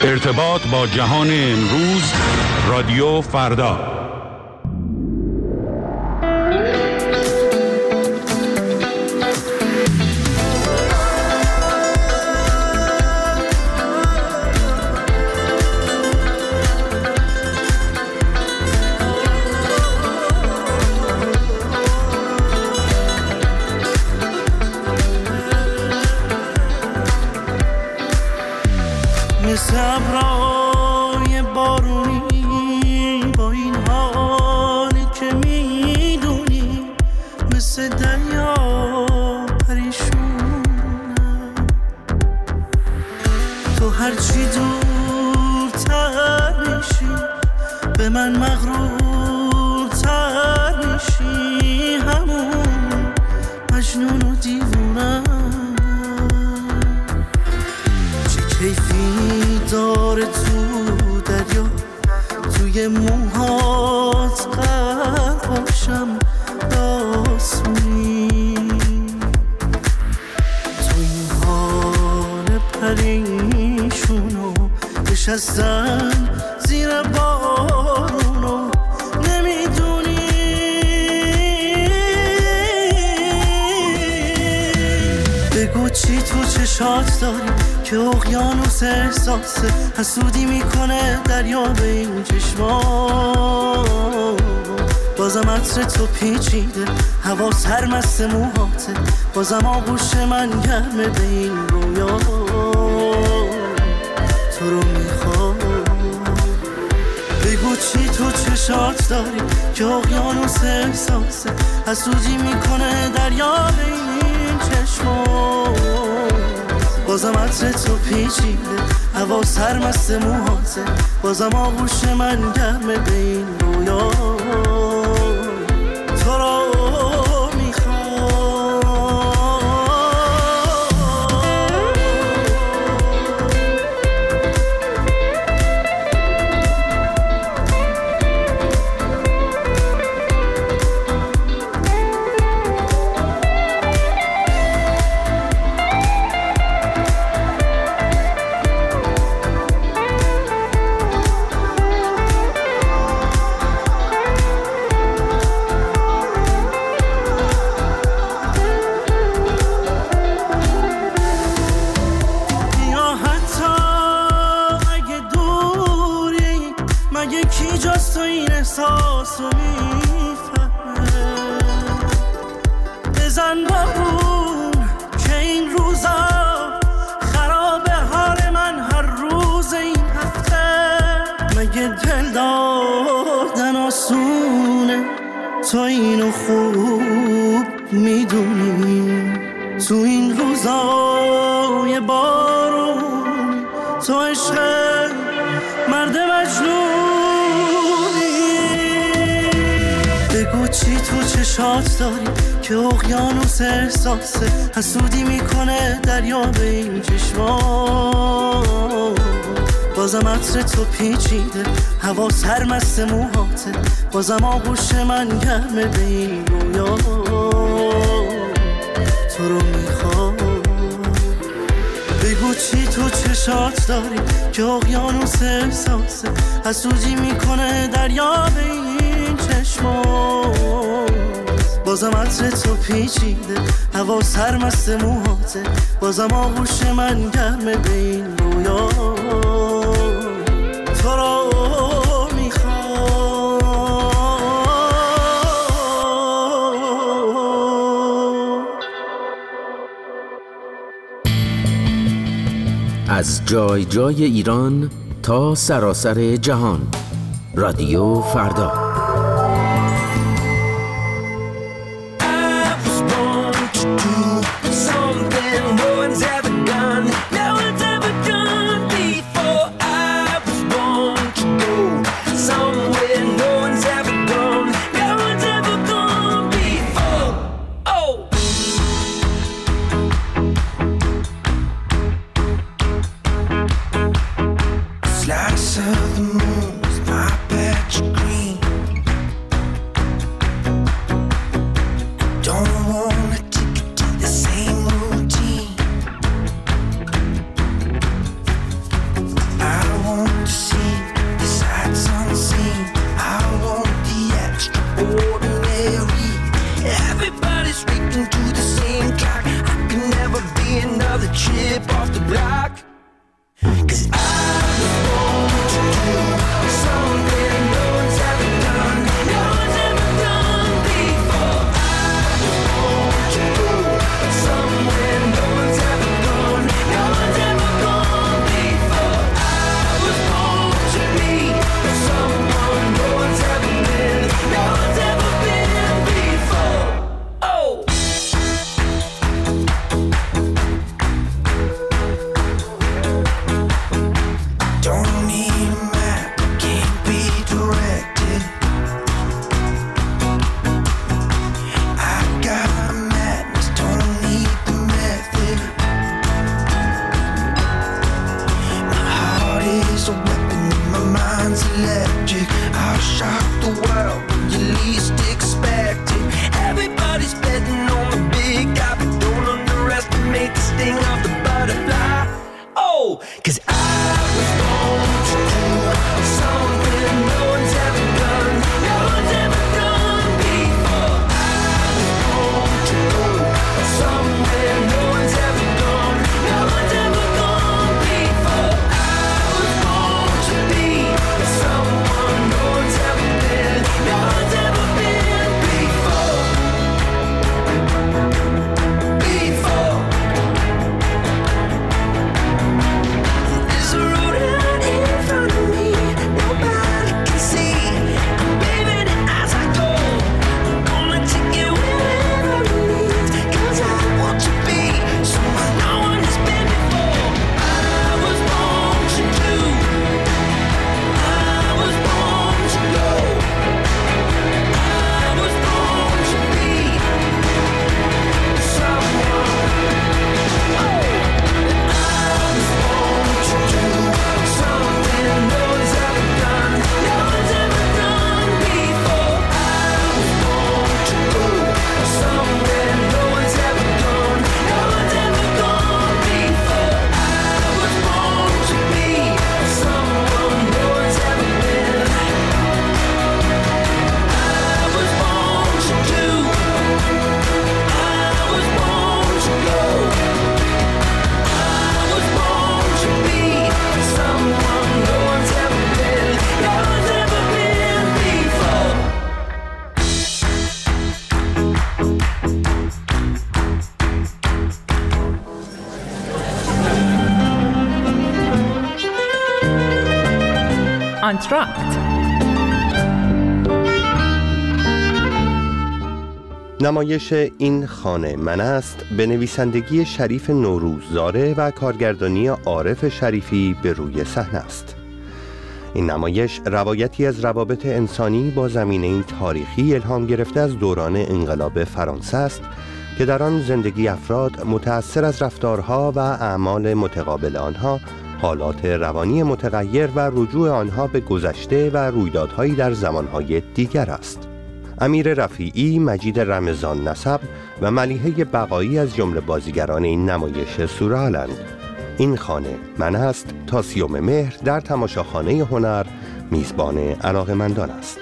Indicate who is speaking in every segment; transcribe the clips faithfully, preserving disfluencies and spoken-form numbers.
Speaker 1: ارتباط با جهان امروز، رادیو فردا.
Speaker 2: مثل ابرهای بارونی با این حالی که میدونی، مثل دریا پریشونم. تو هرچی دورتر میشی به من مغرورتر میشی، همون مجنون و دیوونم. کیفی داره تو دریا، توی موهات غرق باشم داسونی. تو این حال پریشونو نشستم زیر بارونو نمیدونی. بگو چی تو چشات داری که اقیانوس احساسه، حسودی میکنه دریا به این چشما. بازم عطر تو پیچیده، هوا سرمست موهاته، بازم آغوش من گرمه به این رویا. تو رو میخوام. بگو چی تو چشات داری که اقیانوس احساسه، حسودی میکنه دریا به این چشما. بازم عطر تو پیچیده، هوا سرمست موهاته، بازم آغوش من گرمه به این رویا. تو رو احساسو میفهمه. بزن بارون که این روزا خراب حال من هر روز این هفته. مگه دل دادن آسونه؟ تو اینو خوب میدونی. تو این روزای بارون تو عشق مرد مجنون. بگو چی تو چشات داری که اقیانوس احساسه، حسودی میکنه دریا به این چشما. بازم عطر تو پیچیده، هوا سرمست موهاته، بازم آغوش من گرمه به این رویا. تو رو میخوام. بگو چی تو چشات داری که اقیانوس احساسه، حسودی میکنه دریا به این چشما. بازم عطر تو پیچیده، هوا سرمست موهاته، بازم آغوش من گرمه به این رویا. تو رو
Speaker 3: از جای جای ایران تا سراسر جهان، رادیو فردا.
Speaker 4: Slice of the moon with my patch of green. is a weapon, my mind's electric. I'll shock the world when you least expect it. Everybody's betting on the big guy, but don't underestimate the sting of the butterfly. Oh, 'cause I was born to do something no one's ever done, no one's ever done before. I was born to go somewhere no one's ever gone, no one's ever gone before. I was born to be someone no one's ever been, no one's ever been before. Before. There's a road out in front of me, nobody can see. I'm waving it as I go. I'm gonna take you wherever it leads, 'cause I want to be someone no one has been before. I was born to do. I was born to go. I was born to be someone. Oh, I was born to do something no one's ever done, no one's ever done before. I was born to go somewhere no one's ever gone, no one's ever gone before. I was born to be someone no one's ever been. I was born to do. I was born to go. I was born to be someone no one's ever been, no one's ever been before.
Speaker 5: انتراکت.
Speaker 6: نمایش این خانه من است به نویسندگی شریف نوروززاده و کارگردانی عارف شریفی به روی صحنه است. این نمایش روایتی از روابط انسانی با زمینه تاریخی الهام گرفته از دوران انقلاب فرانسه است که در آن زندگی افراد متأثر از رفتارها و اعمال متقابل آنها، حالات روانی متغیر و رجوع آنها به گذشته و رویدادهایی در زمانهای دیگر است. امیر رفیعی، مجید رمضان نسب و ملیحه بقایی از جمله بازیگران این نمایش سورئالند. این خانه من است تا سیوم مهر در تماشاخانه هنر میزبان علاقه‌مندان است.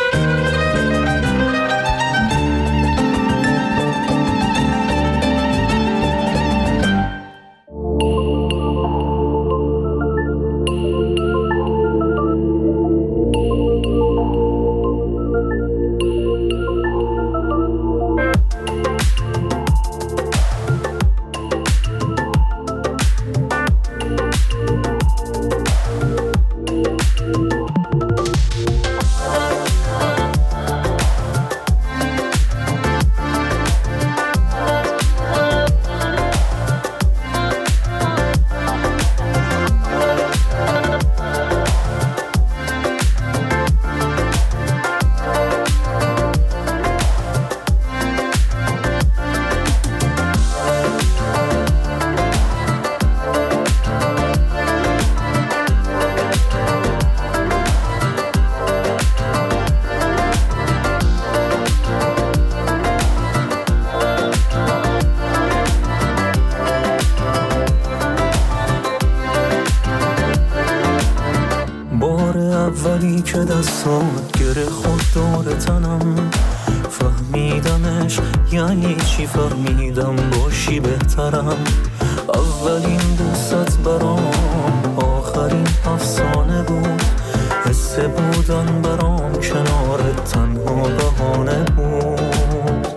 Speaker 7: اولی که دستات گره خود دور تنم، فهمیدمش یعنی چی، فهمیدم باشی بهترم. اولین دوستت برام آخرین افسانه بود، حس بودن برام کنارت تنها بهانه بود.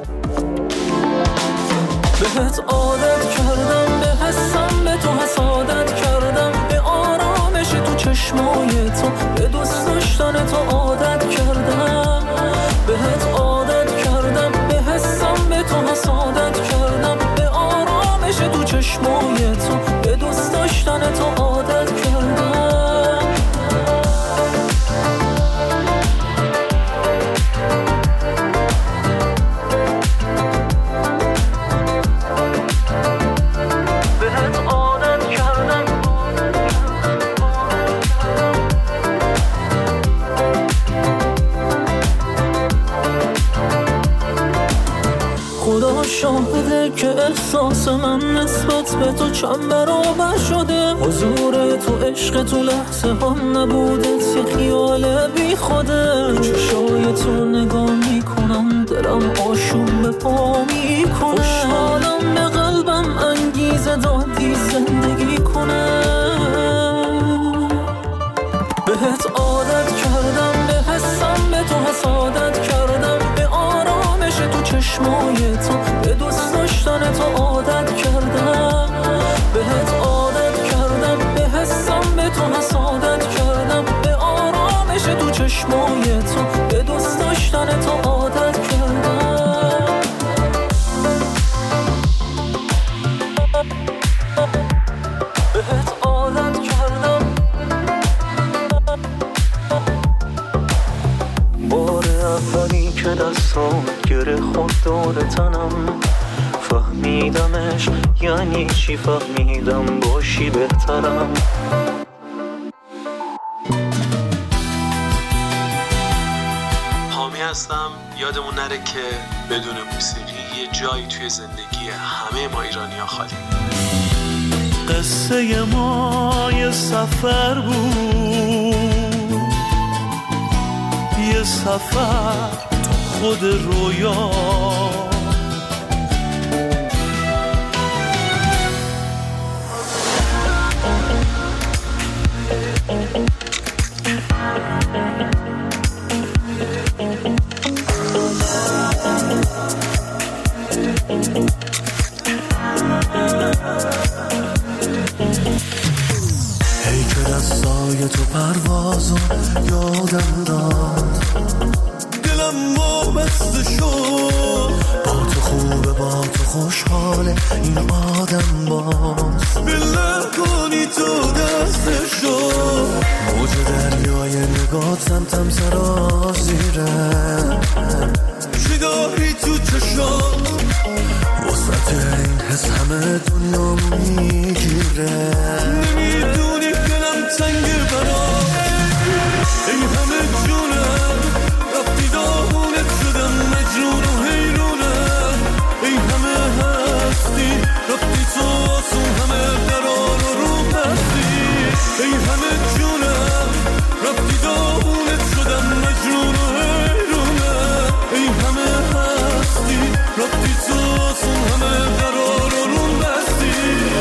Speaker 7: بهت عادت کردم، به حسم به تو حسادت کردم، به آرامش تو چشمای تو، به دوست داشتن تو عادت کردم. بهت عادت کردم، به حسم به تو حسادت کردم، به آرامش تو چشمای تو، به دوست داشتن تو عادت کردم. شاهده که احساس من نسبت به تو چند برابر شده. حضور تو عشق تو لحظه هم نبودت یه خیال بی خوده. چشای تو نگاه میکنم دلم آشوب به پا میکنه. خوشحالم به قلبم انگیزه دادی زندگی کنه. بهت عادت کردم به حسم به تو حسادت کردم. به آرامش تو چشمای تو به دوست داشتن تو عادت کردم. بهت عادت کردم به حسم به تو حسادت کردم. به آرامش تو چشمای تو به دوست داشتن تو عادت کردم. بهت عادت کردم. بار اولی که دستان گره خود دور تنم فهمیدمش یعنی چی، فهمیدم باشی بهترم.
Speaker 5: حامی هستم. یادمون نره که بدون موسیقی یه جایی توی زندگی همه ما ایرانی ها خالی.
Speaker 2: قصه ما یه سفر بود، یه سفر تو خود رویا.
Speaker 8: ای که دستای تو پروازو یادم داد، دلم وابسته شد. با تو خوبه با تو خوشحاله این آدم باز. بله کنی تو دسته شد. موج دریای نگات سمتم سرازیره. چی داری تو چشات وسط این حس همه دنیا میگیره. نمیدونی دلم تنگه برات، این همه جونم رفتی داغونت شدم مجنون و حیرونم. این همه هستی رفتی تو آسون همه قرار رو بستی. این همه جونم رفتی داغونت شدم مجنون و حیرونم. این همه هستی رفتی تو آسون همه قرار رو بستی.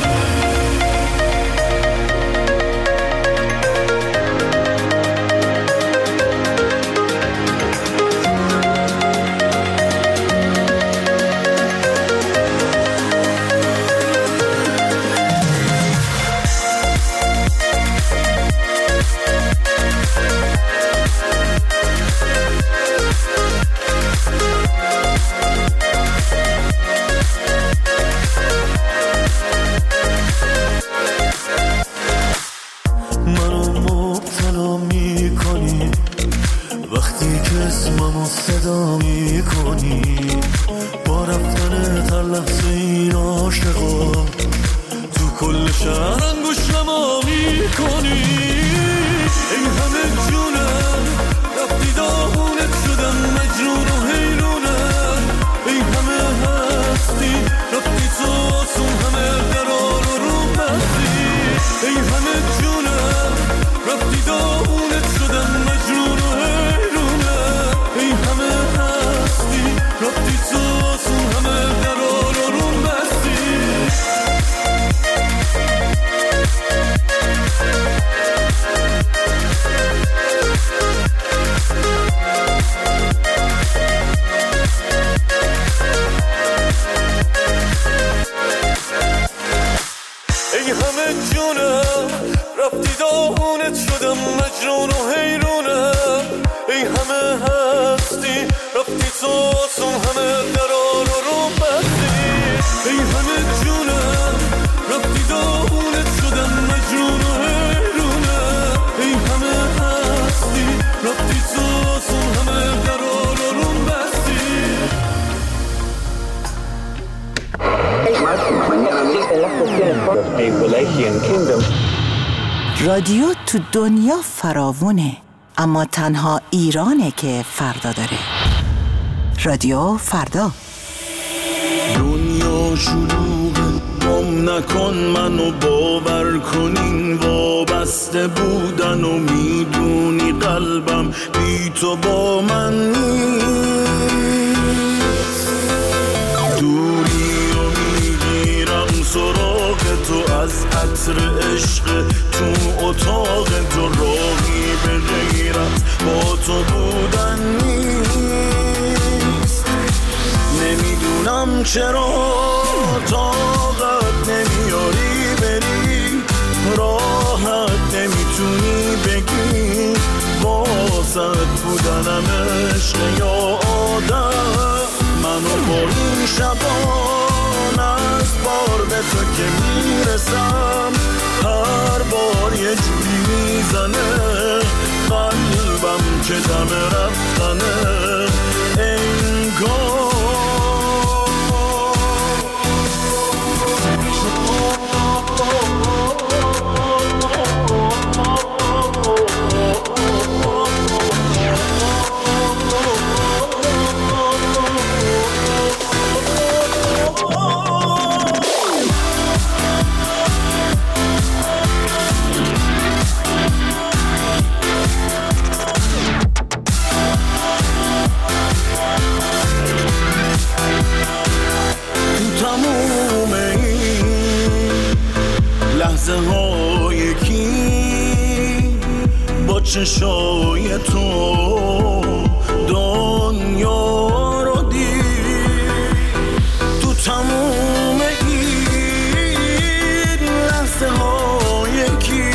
Speaker 8: منو مبتلا میکنی وقتی که اسممو صدا میکنی. با رفتن هر لحظه این عاشقا تو کل شهر انگوش نما میکنی. این همه جونم رفتی داغونت شدم مجنون و حیرونم. این همه هستی رفتی تو آسون همه قرار رو بستی. این همه جونم رفتی داغونت شدم مجنون و حیرونم. این همه هستی رفتی تو آسون همه قرار رو بستی. ای همه جونم رفتی داغونت شدم مجنون و حیرونم. ای همه هستی رفتی تو آسون همه قرار رو بستی. ای همه جونم رفتی داغونت شدم مجنون و حیرونم. ای همه هستی رفتی تو آسون همه قرار رو بستی.
Speaker 9: رادیو تو دنیا فراوونه، اما تنها ایرانه که فردا داره. رادیو فردا.
Speaker 8: دون
Speaker 2: دنیا شلوغه، گم نکن منو، باور کنین وابسته بودن و میدونی قلبم بی تو با من نیست. دوری رو میگیرم سراغ تو، از عطر عشق تو اتاق تو، راهی به غیرت با تو بودن نیست. نمیدونم چرا طاقت نمیاری بری، راحت نمیتونی بگی واسط بودنم عشق یا آدم. منو با این شبان از بار به تو که میرسم، هر بار یه جوری میزنه قلبم که دم رفتنه انگار. لحظه های کی با چشای تو دنیا رو دید، تو تموم این لحظه های کی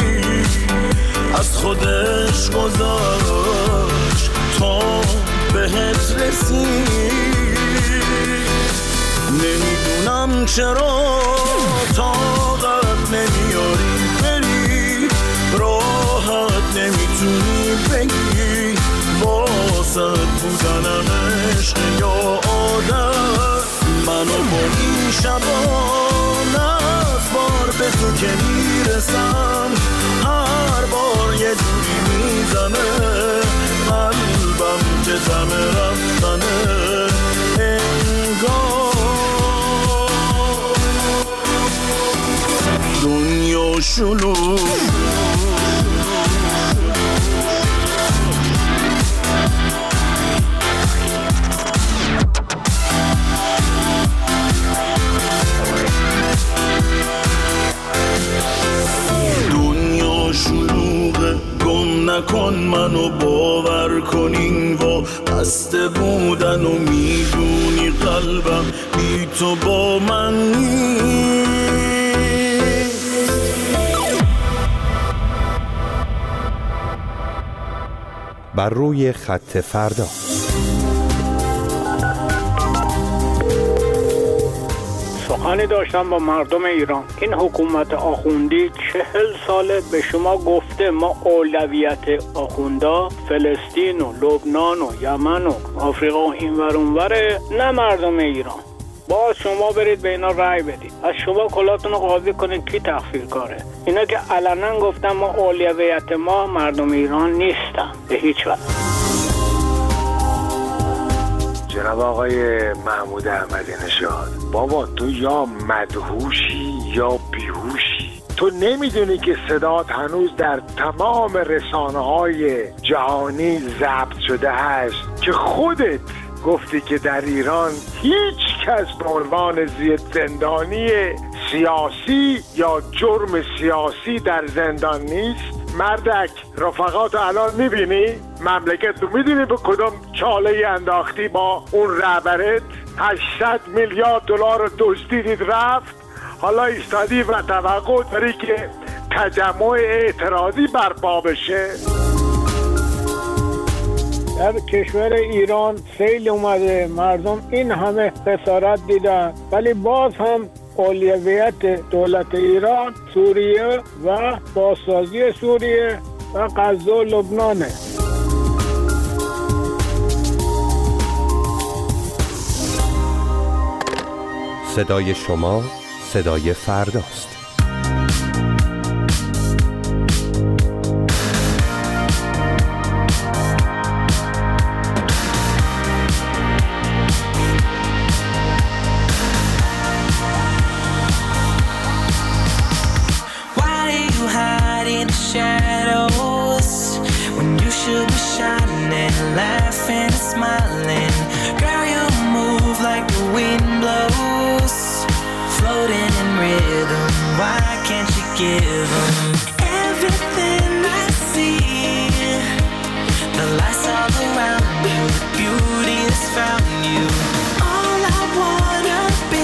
Speaker 2: از خودش گذاشت تا بهت رسید. نمیدونم چرا طاقت نمیاری بری، راحت نمیتونی بگی واسط بودنم عشق یا آدم. منو با این شبان از بار به تو که میرسم، هر بار یه جوری میزنه قلبم که دم رفتنه انگار. دنیا شلوغ دنیا شلوغه، گم نکن منو، باور کنین وا بسته بودن و میدونی قلبم بی تو با من نیست.
Speaker 6: بر روی خط فردا.
Speaker 10: سخنی داشتم با مردم ایران. این حکومت آخوندی چهل ساله به شما گفته ما اولویت آخوندا فلسطین و لبنان و یمن و آفریقا و اینور اونوره، نه مردم ایران. باز شما برید به اینا رأی بدید، از شما کلاتون رو قاضی کنید کی تقصیر کاره. اینا که علنا گفتن ما اولویت ما مردم ایران نیستن به هیچ وجه.
Speaker 11: جناب آقای محمود احمدی نژاد، بابا تو یا مدهوشی یا بیهوشی. تو نمیدونی که صدات هنوز در تمام رسانه‌های جهانی ضبط شده هست که خودت گفتی که در ایران هیچ کس به عنوان زندانی سیاسی یا جرم سیاسی در زندان نیست. مردک رفقاتو الان میبینی؟ مملکت رو میدونی به کدام چاله انداختی با اون رهبرت؟ هشتصد میلیارد دلار رو دزدیدید رفت، حالا ایستادی و توقع داری که تجمع اعتراضی برپا بشه.
Speaker 10: در کشور ایران سیل اومده، مردم این همه خسارت دیدن، ولی باز هم اولویت دولت ایران سوریه و بازسازی سوریه و غزه و لبنانه.
Speaker 6: صدای شما صدای فرداست.
Speaker 12: in the shadows when you should be shining, laughing and smiling. Girl, you move like the wind blows, floating in rhythm. Why can't you give them everything I see? The lights all around you, the beauty that's found you. All I wanna be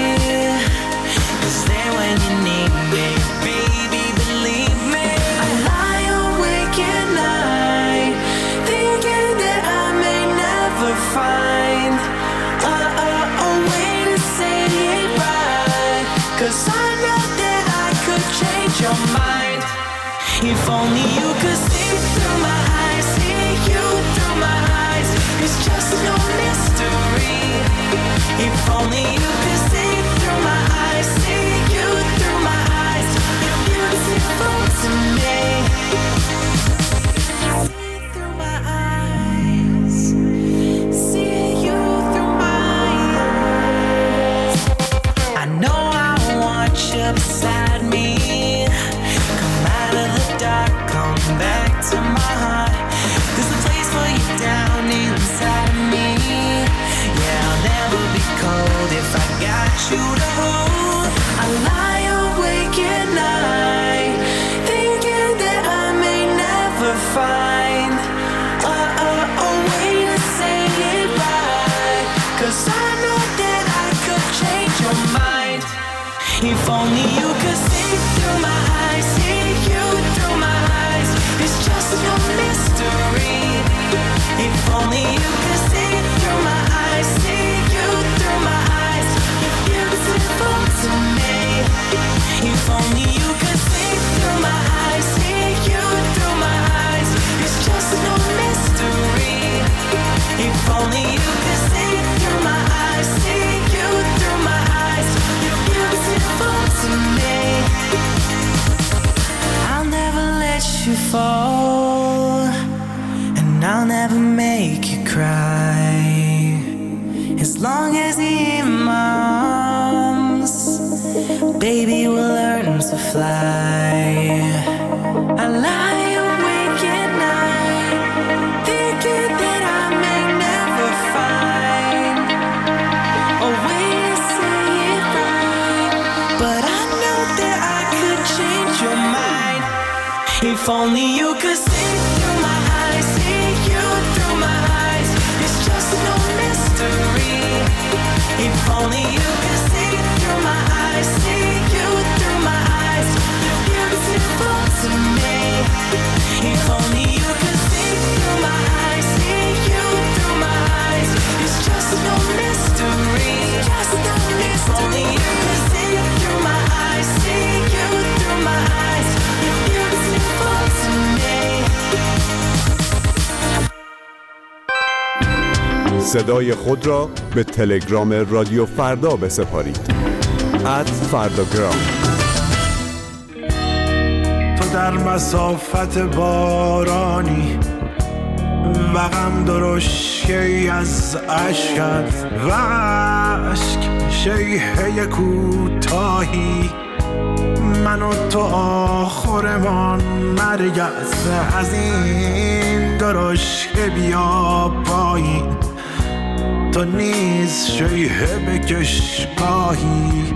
Speaker 12: is there when you need me, baby, believe me. I lie awake at night, thinking that I may never find a, a, a way to say it right. Cause I know that I could change your mind. If only you could see through my eyes, see you through my eyes. It's just no mystery. If only you could see through my eyes, see you through my eyes. You're beautiful to me. See through my eyes, see you through my eyes. I know I want you beside me. Come out of the dark, come back to my heart. There's a place for you down inside me. Yeah, I'll never be cold if I got you to hold. I lie awake at night, thinking that I may never find a, a, a way to say it right. Cause I know that I could change your mind. If only you could see through my eyes, see you through my eyes. It's just no mystery. If only you could see through my eyes, see you through my eyes. You're beautiful to me. If only you could see through my eyes, see you through my eyes. It's just no mystery. If only you could see through my eyes, see you through my eyes. You're beautiful to me. I'll never let you fall, and I'll never make you cry. As long as you're in my arms, baby, we'll learn to fly. I lie awake at night, thinking that I may never find a way to say it right. But I know that I could change your mind. If only you could see through my eyes, see you through my eyes. It's just no mystery. If only you could see through my eyes, see you through my eyes. You're beautiful to me. If only you could see through my eyes, see you through my eyes. It's just no mystery. Just no mystery. If only you could see through my eyes, see you through my eyes. You're beautiful to me.
Speaker 13: صدای خود را به تلگرام رادیو فردا بسپارید. ات فرداگرام.
Speaker 14: تو در مسافت بارانی و غم درشکی از عشقت و عشق شیهه کوتاهی، من و تو آخرمان مرگ است. از این درشکه بیا پایین، تو نیز شیهه بکش گاهی.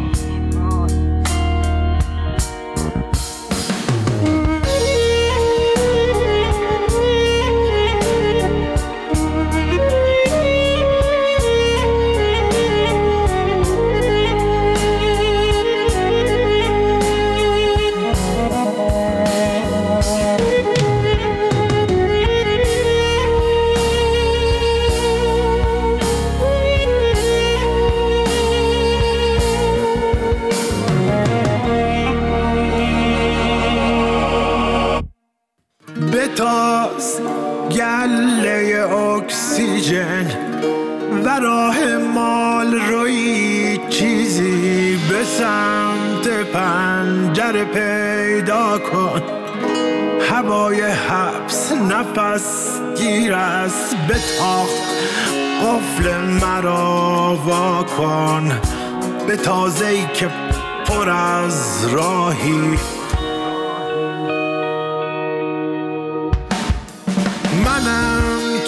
Speaker 14: بتاز گله اکسیژن و راه مال روی چیزی به سمت پنجره پیدا کن. هوای حبس نفس گیر است، به تاخت قفل مرا وا کن. به تازه‌ای که پر از راهی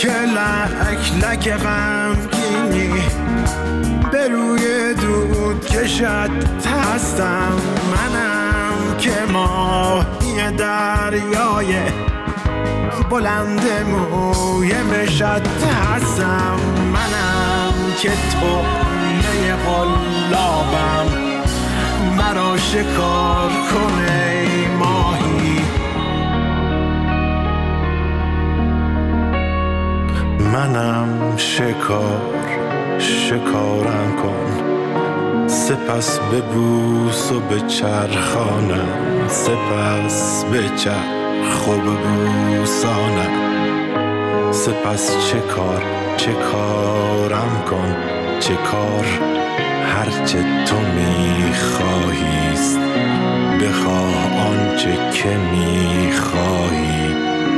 Speaker 14: که لک لک غمگینی به روی دود کشد هستم. منم که ماهی دریای بلند موی مشد هستم. منم که طعمه قلابم مرا شکار کنه ای ماهی. منم شکار شکارم کن سپس ببوس و به چرخانم. سپس به چرخ و ببوسانم. سپس چه کار چه کارم کن چه کار هرچه تو میخواهیست. بخواه آنچه که میخواهی.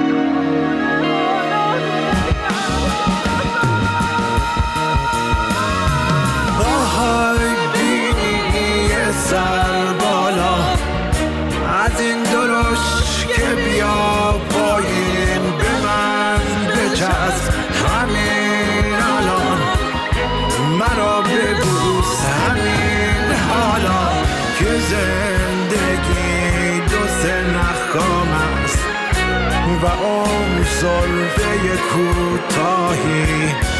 Speaker 14: سر بالا از این درش که بیا پایین به من بچسب همین الان. مرا ببوس همین حالا که زندگی دو سه نخکام است و اون صرفه کوتاهی.